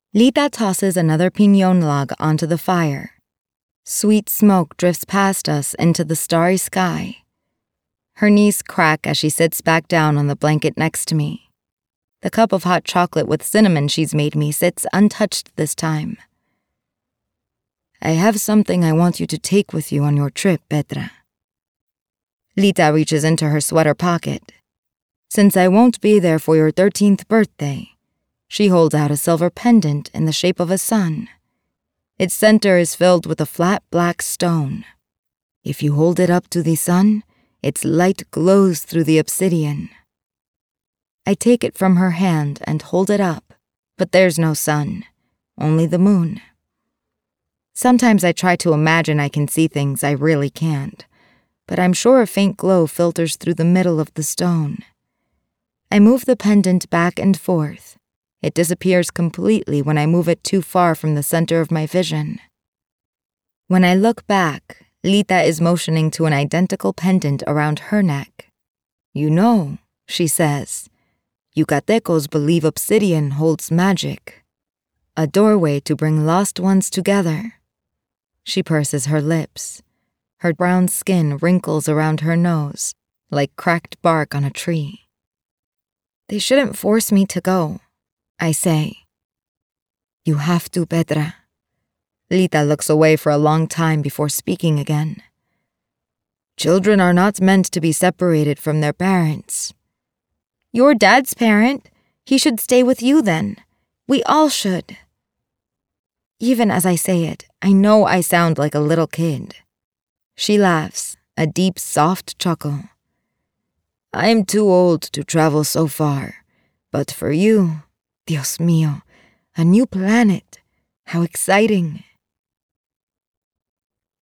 Lita tosses another piñón log onto the fire. Sweet smoke drifts past us into the starry sky. Her knees crack as she sits back down on the blanket next to me. The cup of hot chocolate with cinnamon she's made me sits untouched this time. I have something I want you to take with you on your trip, Petra. Lita reaches into her sweater pocket. Since I won't be there for your 13th birthday, she holds out a silver pendant in the shape of a sun. Its center is filled with a flat black stone. If you hold it up to the sun, its light glows through the obsidian. I take it from her hand and hold it up, but there's no sun, only the moon. Sometimes I try to imagine I can see things I really can't, but I'm sure a faint glow filters through the middle of the stone. I move the pendant back and forth. It disappears completely when I move it too far from the center of my vision. When I look back, Lita is motioning to an identical pendant around her neck. You know, she says, Yucatecos believe obsidian holds magic. A doorway to bring lost ones together. She purses her lips. Her brown skin wrinkles around her nose, like cracked bark on a tree. They shouldn't force me to go, I say. You have to, Petra. Lita looks away for a long time before speaking again. Children are not meant to be separated from their parents. You're Dad's parent. He should stay with you then. We all should. Even as I say it, I know I sound like a little kid. She laughs, a deep, soft chuckle. I'm too old to travel so far, but for you, Dios mío, a new planet, how exciting.